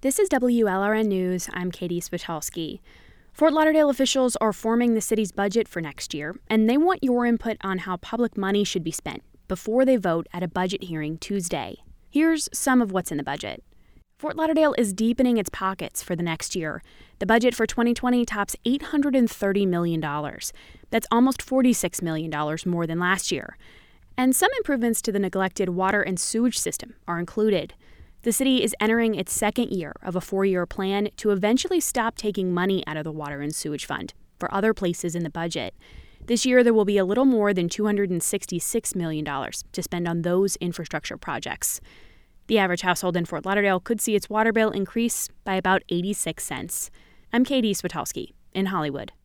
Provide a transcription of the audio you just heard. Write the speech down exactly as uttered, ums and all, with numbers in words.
This is W L R N News. I'm Katie Spitalski. Fort Lauderdale officials are forming the city's budget for next year, and they want your input on how public money should be spent before they vote at a budget hearing Tuesday. Here's some of what's in the budget. Fort Lauderdale is deepening its pockets for the next year. The budget for twenty twenty tops eight hundred thirty million dollars. That's almost forty-six million dollars more than last year. And some improvements to the neglected water and sewage system are included. The city is entering its second year of a four-year plan to eventually stop taking money out of the Water and Sewage Fund for other places in the budget. This year, there will be a little more than two hundred sixty-six million dollars to spend on those infrastructure projects. The average household in Fort Lauderdale could see its water bill increase by about eighty-six cents. I'm Katie Spitalski in Hollywood.